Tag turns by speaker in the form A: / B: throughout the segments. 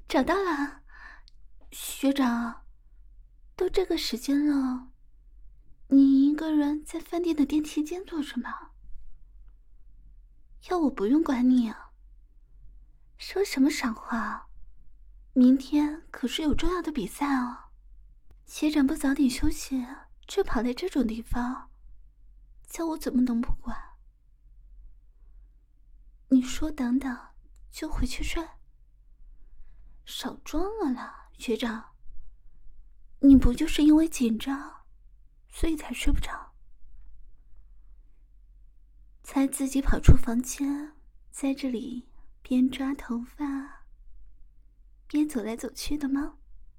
A: 找到了，学长，都这个时间了，你一个人在饭店的电梯间做什么？要我不用管你啊？说什么傻话？明天可是有重要的比赛哦，学长不早点休息，却跑来这种地方，叫我怎么能不管？你说等等，就回去睡。少装了啦，学长，你不就是因为紧张，所以才睡不着，才自己跑出房间，在这里边抓头发边走来走去的吗？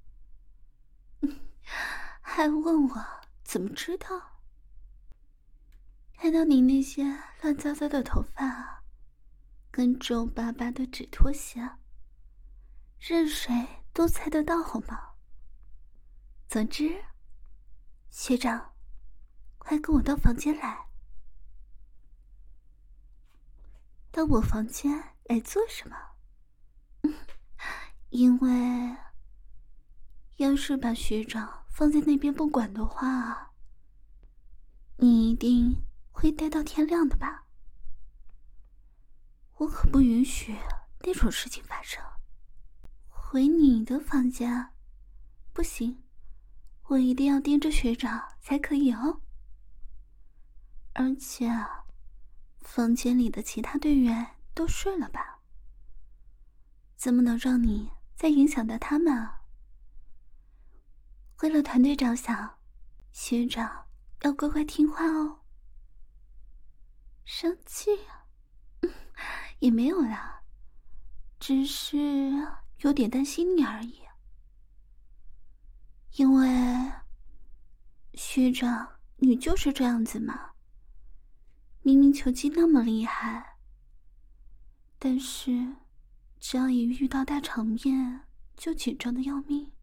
A: 还问我怎么知道？看到你那些乱糟糟的头发跟皱巴巴的纸拖鞋，任谁都猜得到好吗？总之，学长，快跟我到房间来。到我房间来做什么？因为要是把学长放在那边不管的话，你一定会待到天亮的吧？我可不允许那种事情发生。回你的房间，不行，我一定要盯着学长才可以哦。而且，房间里的其他队员都睡了吧？怎么能让你再影响到他们啊？为了团队着想，学长要乖乖听话哦。生气啊？也没有啦，只是有点担心你而已。因为学长，你就是这样子嘛，明明球技那么厉害，但是只要一遇到大场面就紧张的要命。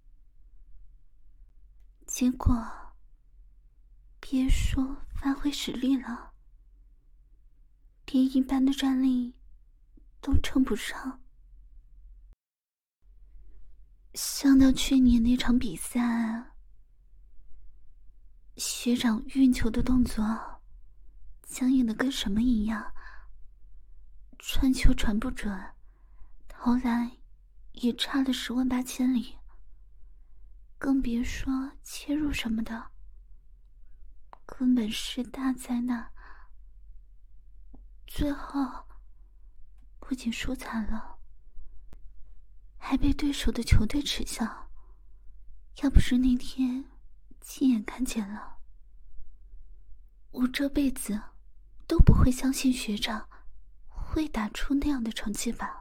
A: 结果别说发挥实力了，连一般的战力都称不上。想到去年那场比赛，学长运球的动作僵硬的跟什么一样，传球传不准，投篮也差了10万8千里，更别说切入什么的，根本是大灾难。最后不仅输惨了，还被对手的球队耻笑。要不是那天亲眼看见了，我这辈子都不会相信学长会打出那样的成绩吧。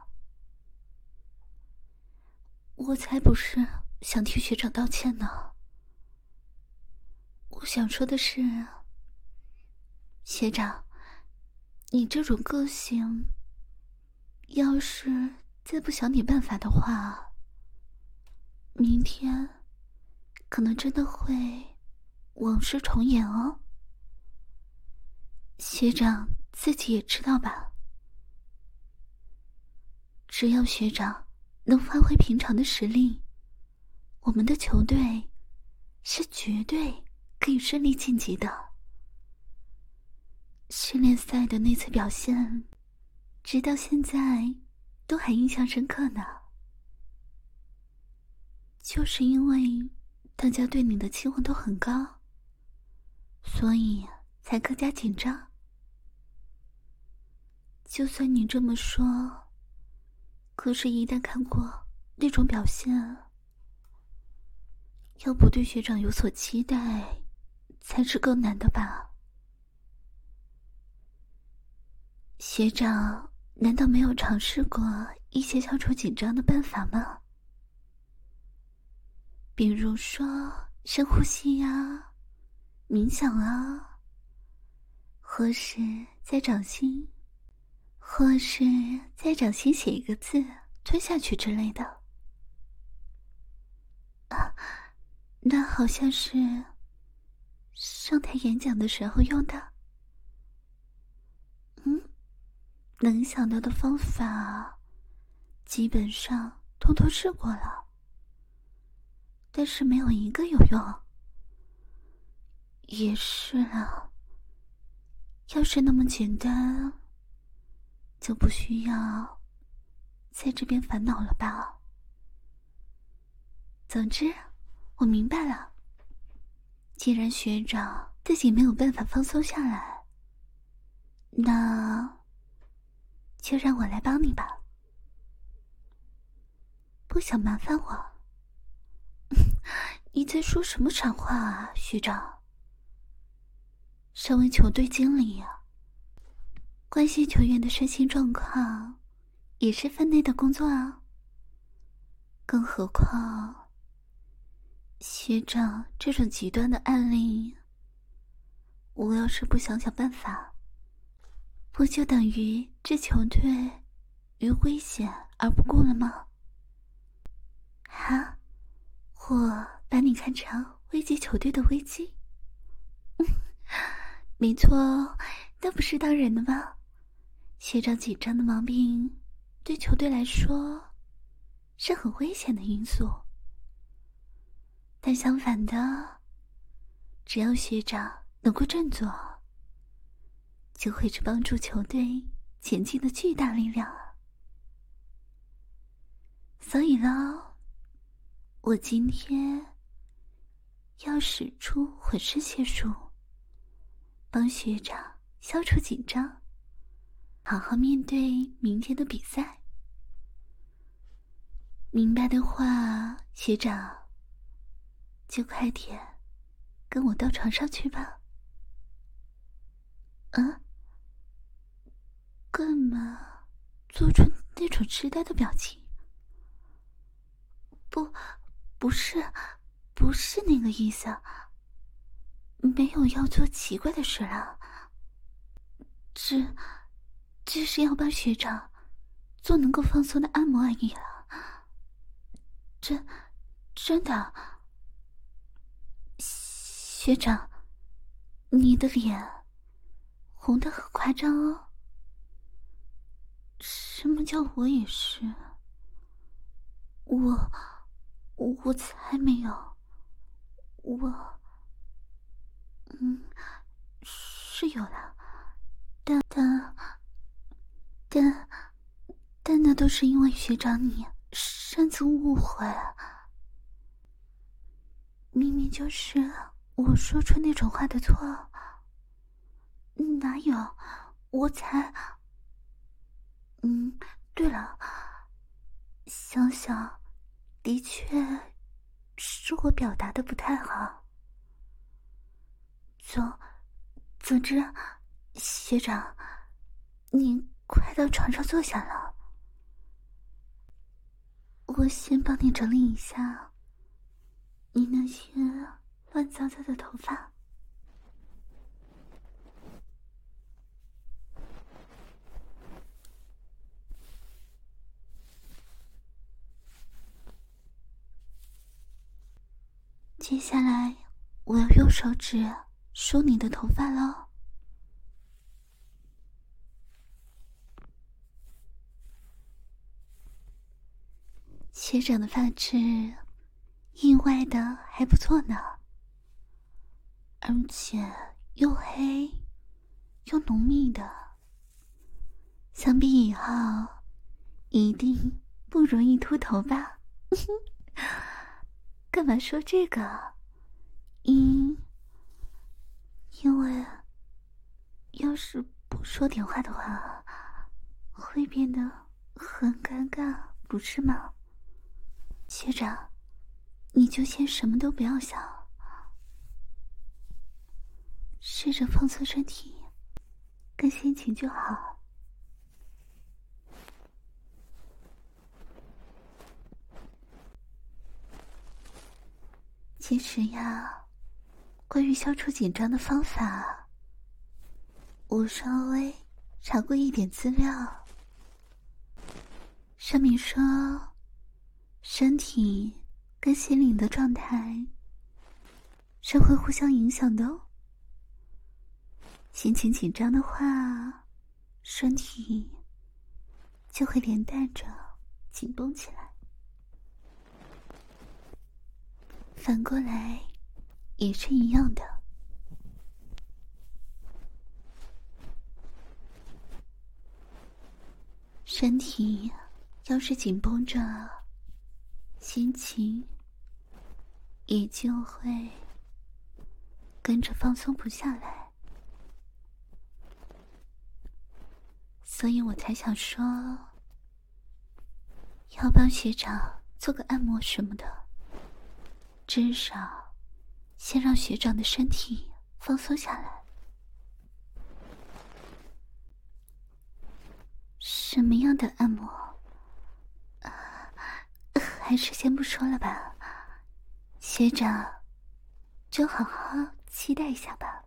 A: 我才不是想替学长道歉呢。我想说的是，学长，你这种个性，要是再不想点办法的话，明天可能真的会往事重演哦。学长自己也知道吧，只要学长能发挥平常的实力，我们的球队是绝对可以顺利晋级的。训练赛的那次表现，直到现在都还印象深刻呢。就是因为大家对你的期望都很高，所以才更加紧张。就算你这么说，可是一旦看过那种表现，要不对学长有所期待，才是更难的吧？学长难道没有尝试过一些消除紧张的办法吗？比如说深呼吸呀、冥想啊，或是在掌心写一个字吞下去之类的。啊，那好像是上台演讲的时候用的。能想到的方法基本上都通通试过了，但是没有一个有用。也是啊，要是那么简单，就不需要在这边烦恼了吧。总之，我明白了。既然学长自己没有办法放松下来，那就让我来帮你吧。不想麻烦我？你在说什么傻话啊，学长？身为球队经理啊，关心球员的身心状况也是分内的工作啊。更何况，学长这种极端的案例，我要是不想想办法，不就等于置球队于危险而不顾了吗？哈，我把你看成危及球队的危机？没错，那不是当然的吗？学长紧张的毛病对球队来说是很危险的因素，但相反的，只要学长能够振作，就会是帮助球队前进的巨大力量啊。所以呢，我今天要使出浑身解数，帮学长消除紧张，好好面对明天的比赛。明白的话，学长就快点跟我到床上去吧。嗯？干嘛做出那种痴呆的表情？不是那个意思，没有要做奇怪的事了，只是要帮学长做能够放松的按摩而已了。真的，学长，你的脸红得很夸张哦。什么叫我也是？我才没有，是有了，但那都是因为学长你擅自误会，明明就是我说出那种话的错，哪有？我才……对了，想想，的确是我表达的不太好。总之，学长，你快到床上坐下了，我先帮你整理一下你那些乱糟糟的头发。接下来，我要用手指梳你的头发喽。学长的发质意外的还不错呢，而且又黑又浓密的，想比以后一定不容易秃头吧。干嘛说这个？因为要是不说点话的话，会变得很尴尬，不是吗？学长，你就先什么都不要想，试着放松身体跟心情就好。其实呀，关于消除紧张的方法，我稍微查过一点资料，上面说身体跟心灵的状态是会互相影响的哦。心情紧张的话，身体就会连带着紧绷起来。 反过来也是一样的。身体要是紧绷着，心情也就会跟着放松不下来。所以我才想说，要帮学长做个按摩什么的，至少先让学长的身体放松下来。什么样的按摩？还是先不说了吧，学长就好好期待一下吧。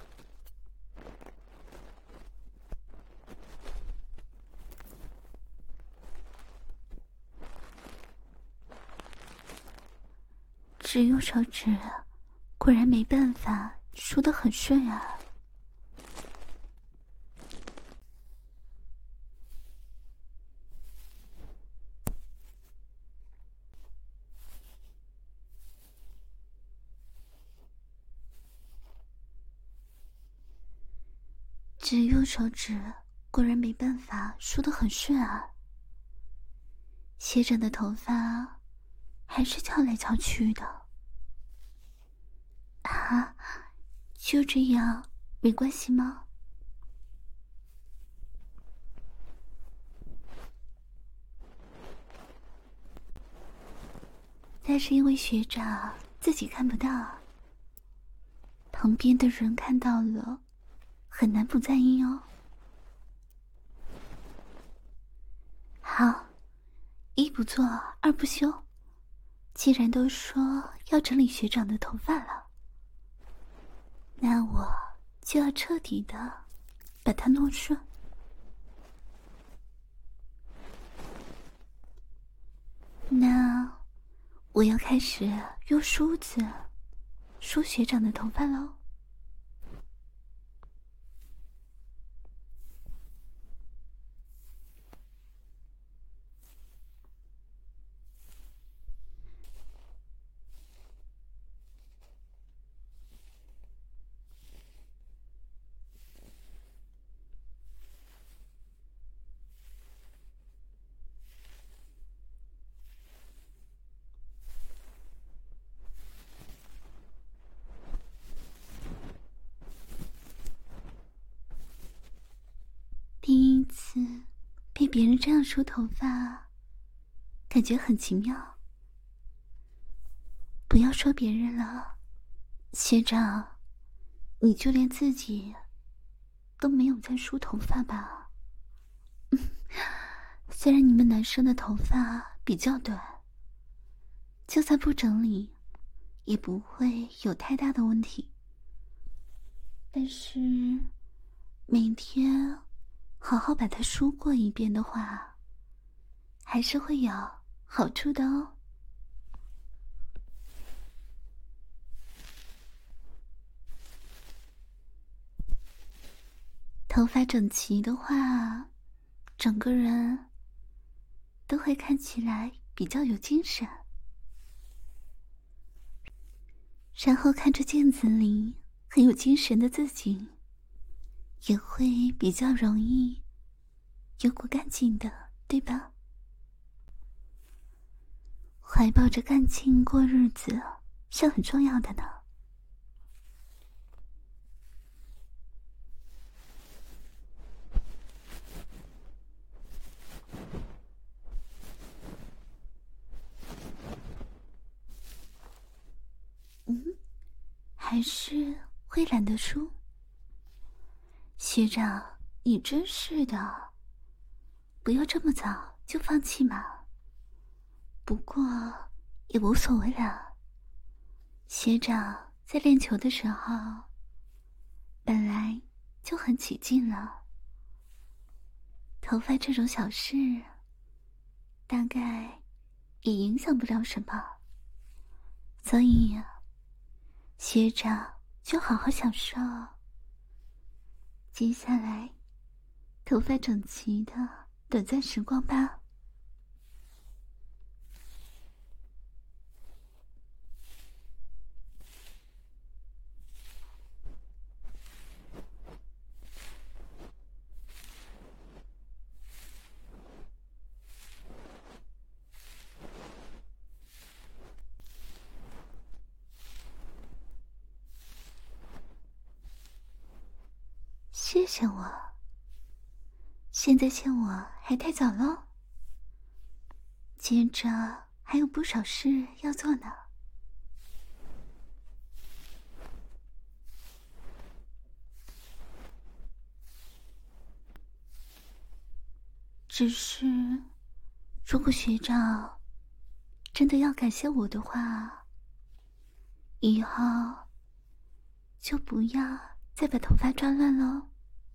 A: 只用手指，果然没办法梳得很顺啊。只用手指，果然没办法梳得很顺啊。学长的头发还是翘来翘去的。啊，就这样没关系吗？但是因为学长自己看不到，旁边的人看到了，很难不在意哦。好，一不做二不休，既然都说要整理学长的头发了，那我就要彻底的把它弄顺。那我要开始用梳子梳学长的头发喽。第一次被别人这样梳头发，感觉很奇妙。不要说别人了，学长，你就连自己都没有在梳头发吧？虽然你们男生的头发比较短，就算不整理也不会有太大的问题，但是每天好好把它梳过一遍的话，还是会有好处的哦。头发整齐的话，整个人都会看起来比较有精神，然后看着镜子里很有精神的自己，也会比较容易有股干劲的，对吧？怀抱着干劲过日子是很重要的呢。还是会懒得梳。学长，你真是的，不要这么早就放弃嘛。不过也无所谓了，学长在练球的时候本来就很起劲了，头发这种小事大概也影响不了什么，所以学长就好好享受接下来头发整齐的短暂时光吧。 谢谢我。现在谢我还太早了，接着还有不少事要做呢。只是，如果学长真的要感谢我的话，以后就不要再把头发抓乱了。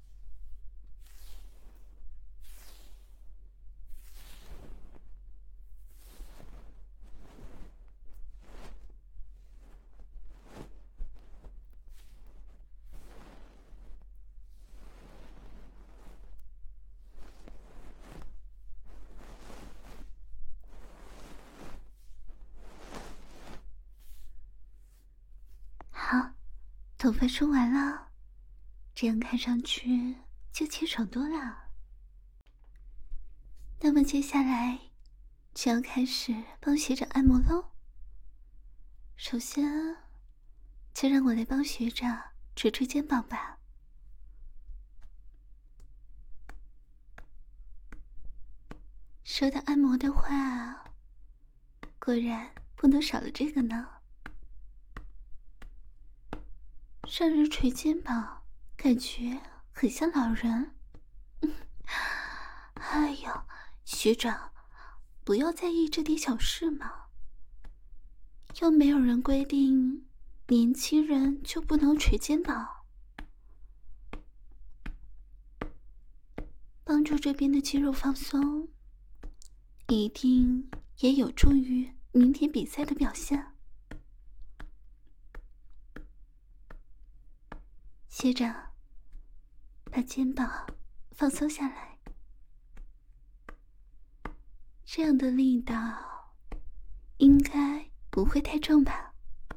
A: 好，头发梳完了，这样看上去就清爽多了。那么接下来就要开始帮学长按摩喽。首先，就让我来帮学长捶捶肩膀吧。说到按摩的话，果然不能少了这个呢。让人捶肩膀，感觉很像老人。哎呀，学长，不要在意这点小事嘛。又没有人规定年轻人就不能捶肩膀。帮助这边的肌肉放松，一定也有助于明天比赛的表现。学长，把肩膀放松下来，这样的力道应该不会太重吧？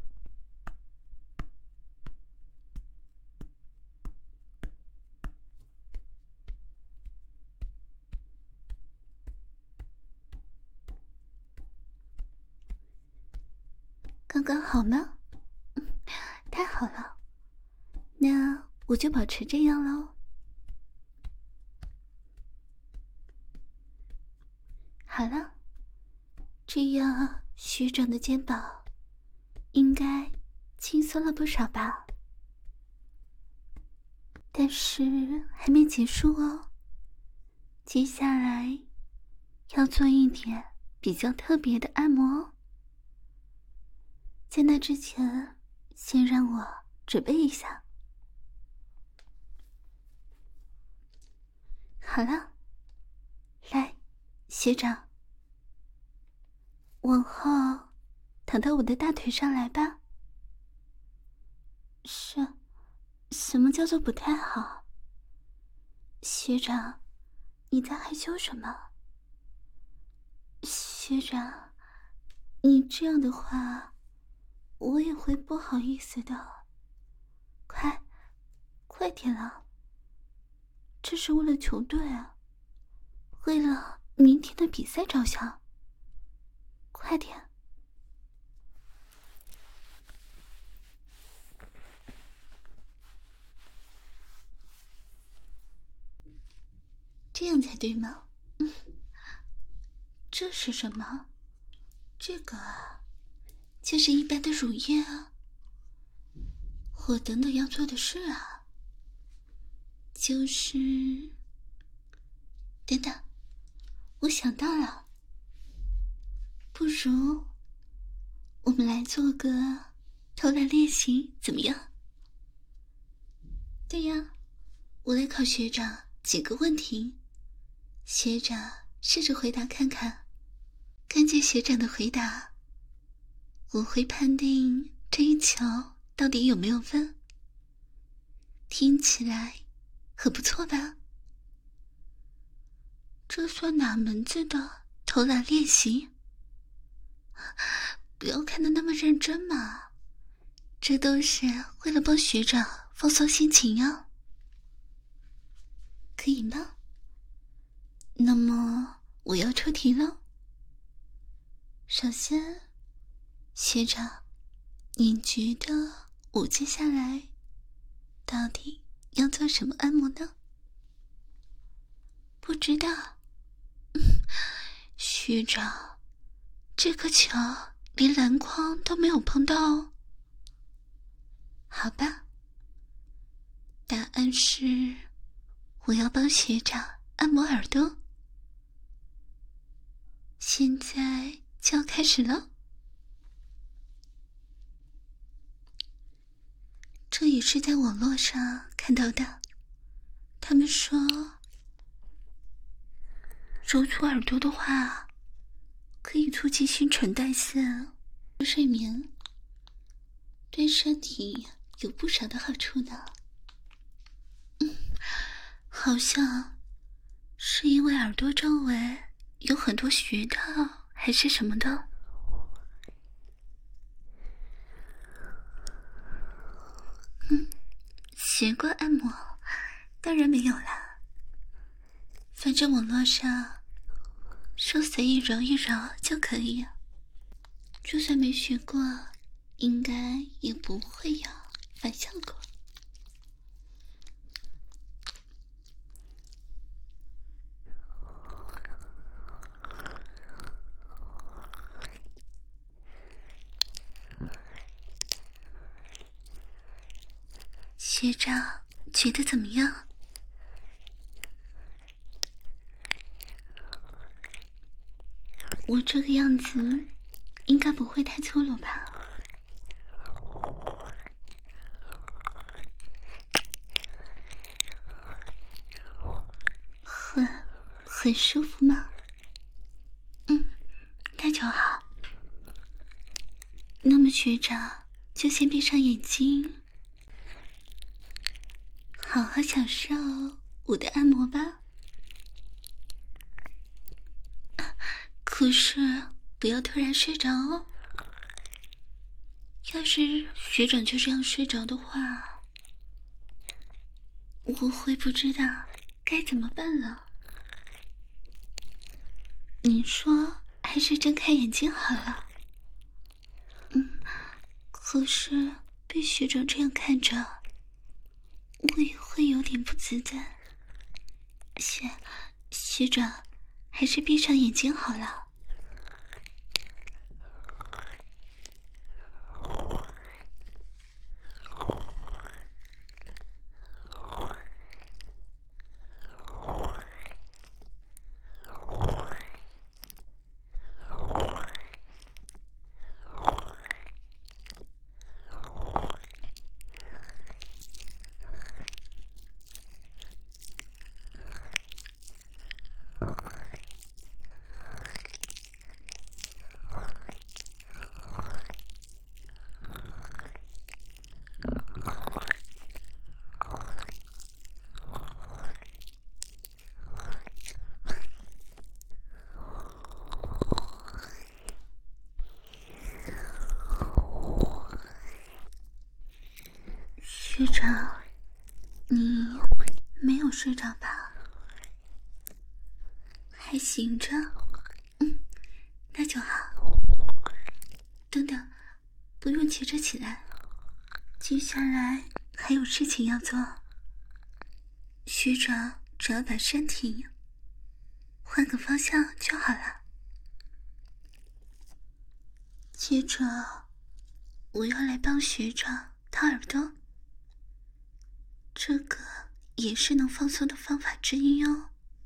A: 刚刚好吗？太好了，那我就保持这样喽。好了，这样学长的肩膀应该轻松了不少吧？但是还没结束哦，接下来要做一点比较特别的按摩。在那之前，先让我准备一下。好了，来，学长，往后躺到我的大腿上来吧。什么叫做不太好？学长，你在害羞什么？学长，你这样的话，我也会不好意思的。快点了，这是为了球队啊，为了明天的比赛着想。快点！这样才对吗？这是什么？这个啊，就是一般的乳液啊。我等等要做的事啊，就是等等，我想到了，不如我们来做个投篮练习，怎么样？对呀，我来考学长几个问题，学长试着回答看看，根据学长的回答，我会判定这一球到底有没有分。听起来很不错吧？这算哪门子的投篮练习？不要看得那么认真嘛，这都是为了帮学长放松心情啊。可以吗？那么我要出题了。首先，学长，你觉得我接下来到底要做什么按摩呢？不知道。学长，这颗球连篮筐都没有碰到哦。好吧，答案是我要帮学长按摩耳朵。现在就要开始了。这也是在网络上看到的，他们说揉搓耳朵的话可以促进新陈代谢、睡眠，对身体有不少的好处呢。好像是因为耳朵周围有很多穴道还是什么的。学过按摩当然没有啦，反正网络上说随意揉一揉就可以，就算没学过应该也不会有反效果。学长觉得怎么样？我这个样子应该不会太粗鲁吧？很舒服吗？那就好。那么学长就先闭上眼睛，好好享受我的按摩吧。可是不要突然睡着哦，要是学长就这样睡着的话，我会不知道该怎么办了。你说还是睁开眼睛好了。可是被学长这样看着，我也会有点不自在。学长，还是闭上眼睛好了。学长，你没有睡着吧？还醒着？那就好。等等，不用急着起来，接下来还有事情要做。学长只要把身体换个方向就好了。接着，我要来帮学长掏耳朵，这个也是能放松的方法之一哦。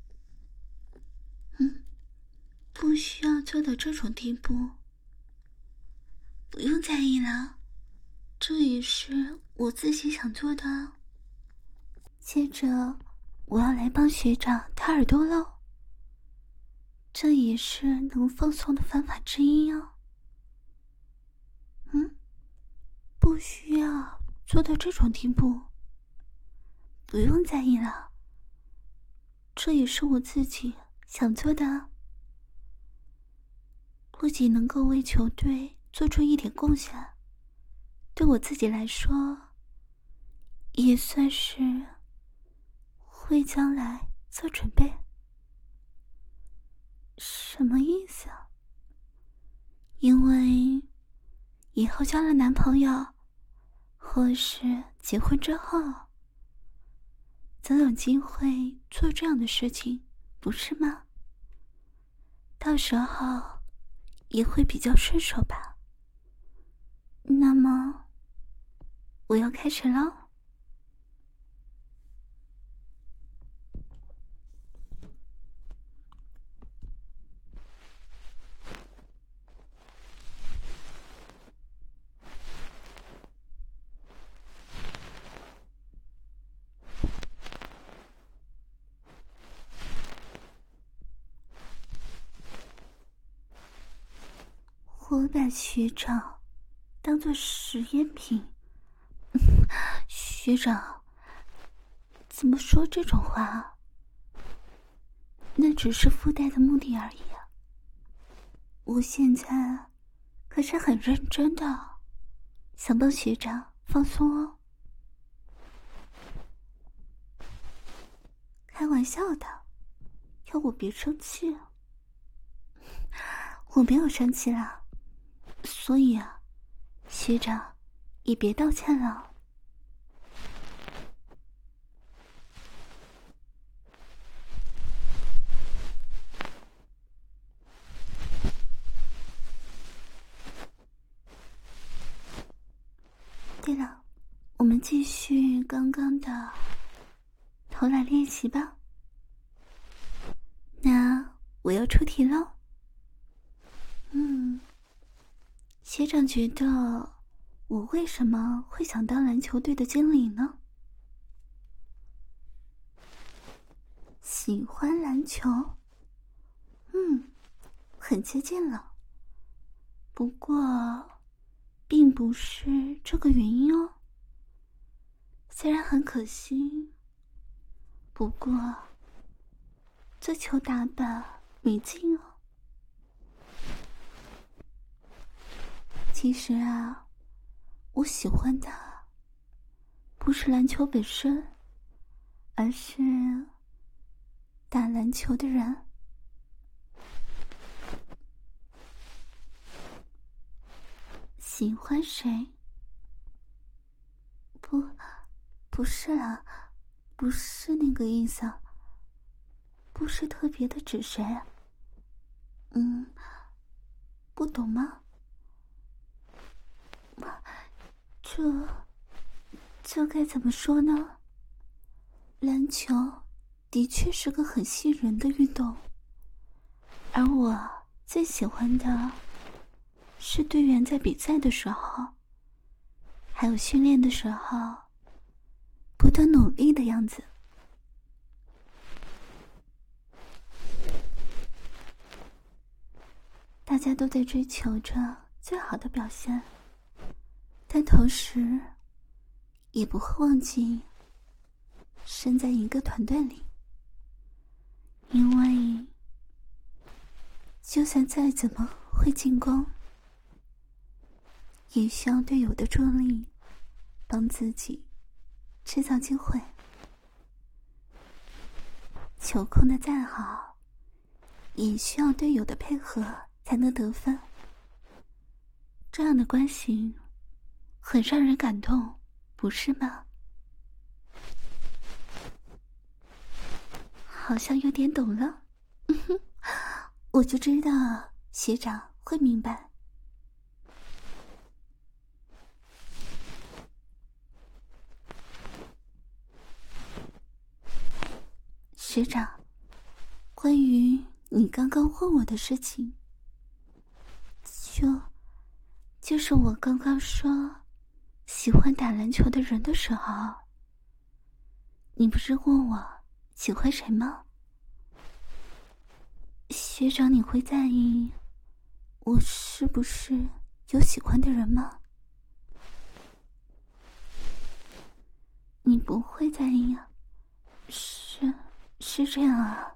A: 不需要做到这种地步，不用在意了，这也是我自己想做的。接着，我要来帮学长掏耳朵喽，这也是能放松的方法之一哦。不需要做到这种地步，不用在意了，这也是我自己想做的，不仅能够为球队做出一点贡献，对我自己来说也算是为将来做准备。什么意思啊？因为以后交了男朋友或是结婚之后， 总有机会做这样的事情，不是吗？到时候也会比较顺手吧。那么，我要开始喽。我把学长当作实验品。学长，怎么说这种话啊？那只是附带的目的而已啊。我现在可是很认真的，想帮学长放松哦。开玩笑的，要我别生气啊。我没有生气啦，所以啊，学长也别道歉了。对了，我们继续刚刚的投篮练习吧。那我要出题喽。学长觉得我为什么会想当篮球队的经理呢？喜欢篮球，很接近了。不过，并不是这个原因哦。虽然很可惜，不过这球打得没劲哦。其实啊，我喜欢的不是篮球本身，而是打篮球的人。喜欢谁？不是啦，不是那个意思，不是特别的指谁。不懂吗？这该怎么说呢？篮球的确是个很吸引人的运动，而我最喜欢的是队员在比赛的时候，还有训练的时候，不断努力的样子。大家都在追求着最好的表现，但同时也不会忘记身在一个团队里，因为就算再怎么会进攻，也需要队友的助力帮自己制造机会。球控的再好，也需要队友的配合才能得分。这样的关系很让人感动，不是吗？好像有点懂了。我就知道学长会明白。学长，关于你刚刚问我的事情，就是我刚刚说喜欢打篮球的人的时候，你不是问我喜欢谁吗？学长，你会在意我是不是有喜欢的人吗？你不会在意啊？是这样啊。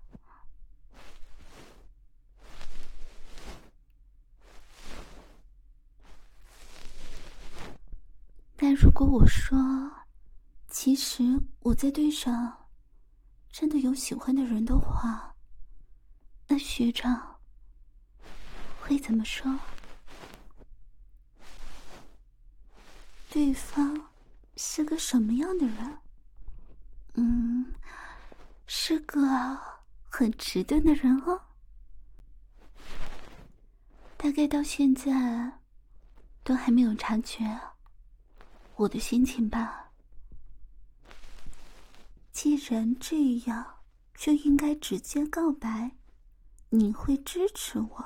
A: 但如果我说，其实我在队上真的有喜欢的人的话，那学长会怎么说？对方是个什么样的人？ 是个很迟钝的人哦。大概到现在都还没有察觉我的心情吧。既然这样，就应该直接告白，你会支持我。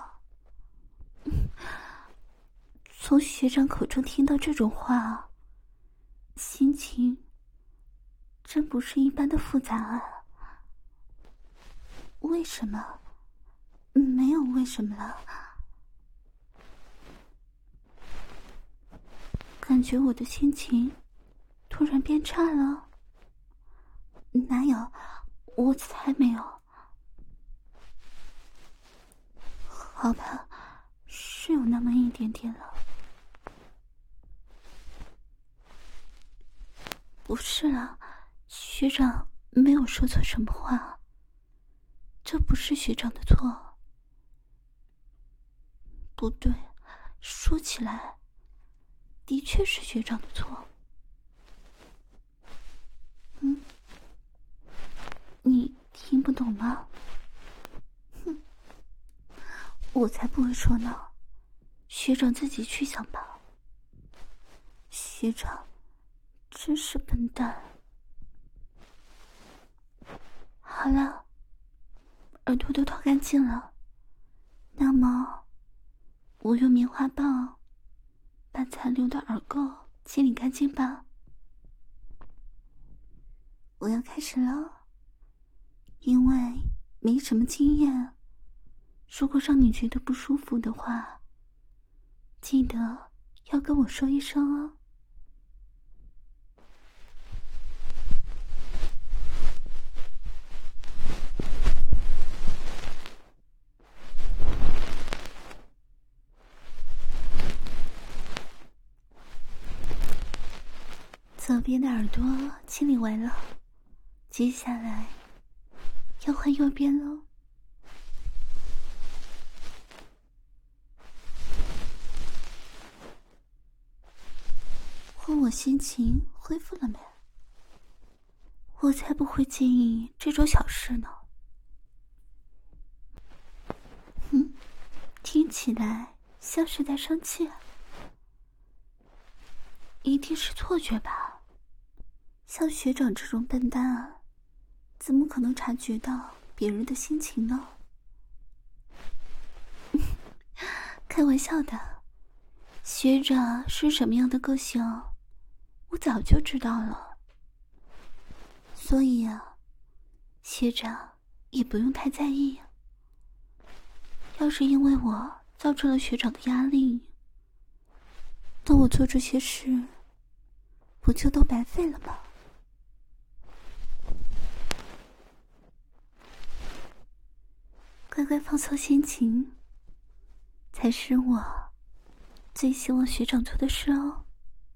A: 从学长口中听到这种话，心情真不是一般的复杂啊。为什么？没有为什么了。感觉我的心情突然变差了。哪有，我才没有。好吧，是有那么一点点了。不是啦，学长没有说错什么话，这不是学长的错。不对，说起来的确是学长的错。你听不懂吗？哼，我才不会说呢，学长自己去想吧。学长真是笨蛋。好了，耳朵都掏干净了，那么我用棉花棒把残留的耳垢清理干净吧。我要开始了，因为没什么经验，如果让你觉得不舒服的话，记得要跟我说一声哦。左边的耳朵清理完了，接下来要换右边喽。问我心情恢复了没？我才不会介意这种小事呢。听起来像是在生气。一定是错觉吧？像学长这种笨蛋，怎么可能察觉到别人的心情呢？开玩笑的，学长是什么样的个性，我早就知道了。所以啊，学长也不用太在意。要是因为我造成了学长的压力，那我做这些事不就都白费了吗？乖乖放松心情，才是我最希望学长做的事哦。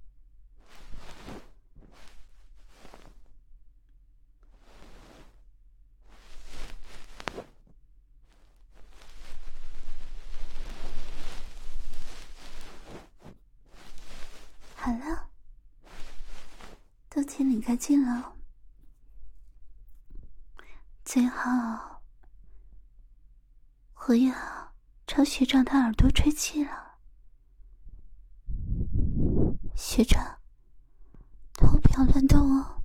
A: 好了，都清理干净了，最后我要朝学长的耳朵吹气了。学长，头不要乱动哦。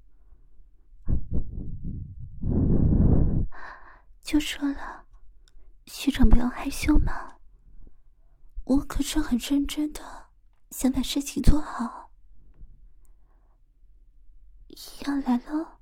A: 就说了，学长不要害羞嘛，我可是很认真的想把事情做好。要来了。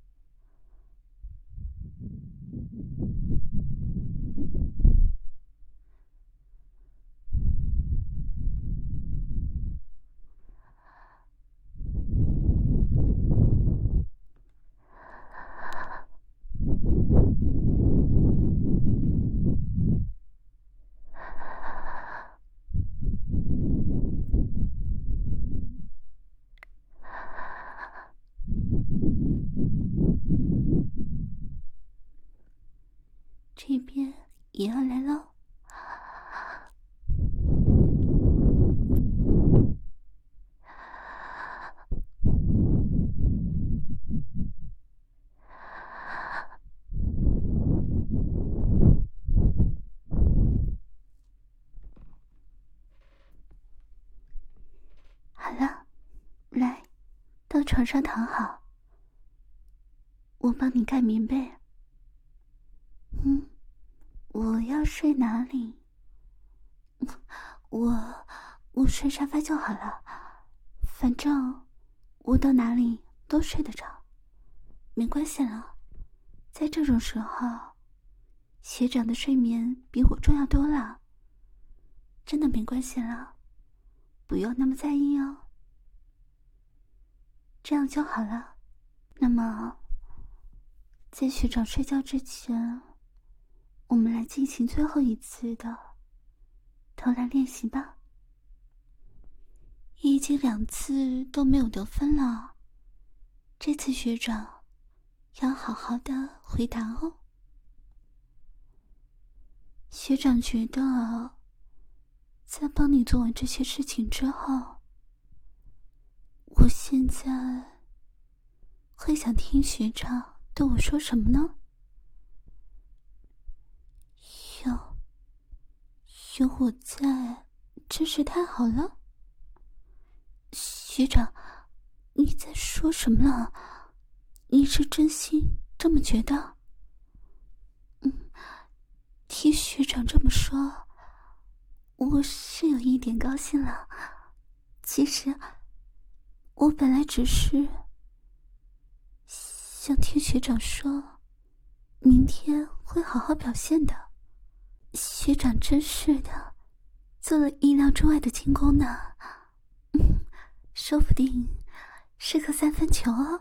A: 这边也要来了。 床上躺好，我帮你盖棉被。我要睡哪里？我睡沙发就好了，反正我到哪里都睡得着，没关系了。在这种时候，学长的睡眠比我重要多了，真的没关系了，不要那么在意哦。这样就好了。那么，在学长睡觉之前，我们来进行最后一次的投篮练习吧。已经2次都没有得分了，这次学长要好好的回答哦。学长觉得，在帮你做完这些事情之后，我现在会想听学长对我说什么呢？有我在，真是太好了。学长，你在说什么了？你是真心这么觉得？听学长这么说，我是有一点高兴了。其实，我本来只是想听学长说，明天会好好表现的。学长真是的，做了意料之外的进攻呢。说不定是个3分球哦。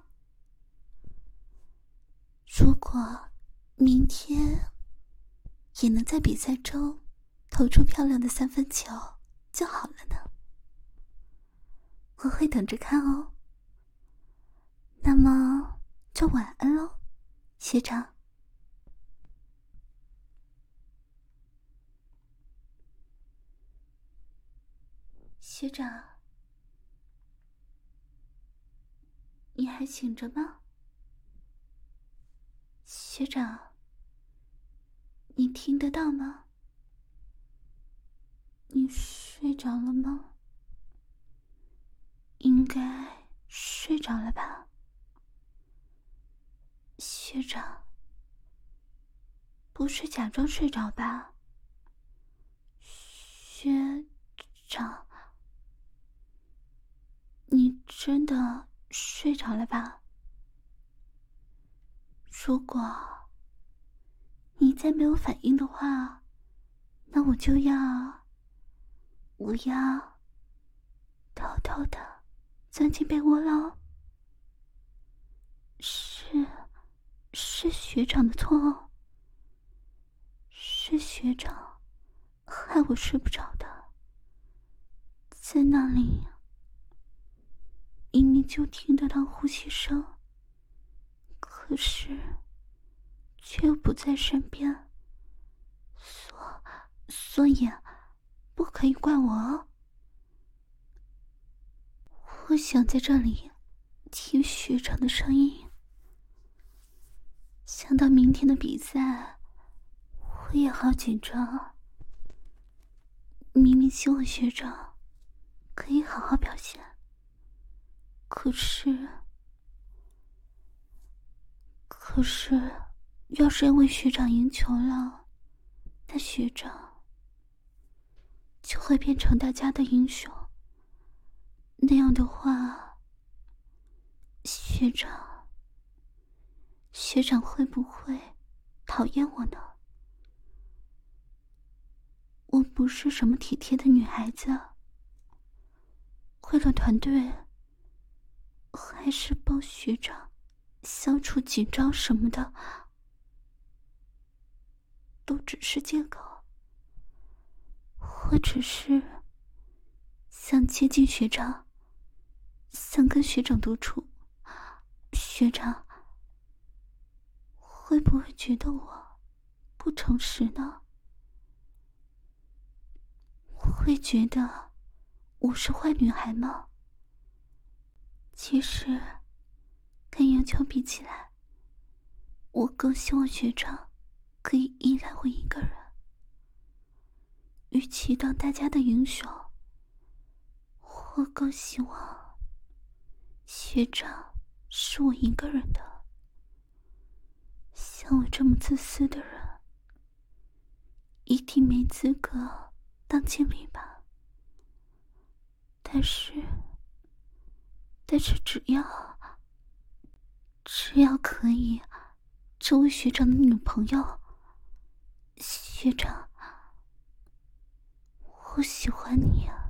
A: 如果明天也能在比赛中投出漂亮的3分球就好了呢。我会等着看哦。那么就晚安喽，学长。学长，你还醒着吗？学长，你听得到吗？你睡着了吗？应该睡着了吧？学长，不是假装睡着吧？学长，你真的睡着了吧？如果你再没有反应的话，那我要偷偷的钻进被窝了。是学长的错哦，是学长害我睡不着的。在那里明明就听得到呼吸声，可是却又不在身边，所以不可以怪我哦。我想在这里听学长的声音，想到明天的比赛，我也好紧张。明明希望学长可以好好表现，可是要是因为学长赢球了，那学长就会变成大家的英雄。那样的话，学长会不会讨厌我呢？我不是什么体贴的女孩子，为了团队，还是帮学长消除紧张什么的，都只是借口。我只是想接近学长，想跟学长独处。学长会不会觉得我不诚实呢？会觉得我是坏女孩吗？其实跟赢球比起来，我更希望学长可以依赖我一个人。与其当大家的英雄，我更希望学长是我一个人的。像我这么自私的人，一定没资格当经理吧？但是只要可以成为学长的女朋友，学长，我喜欢你啊。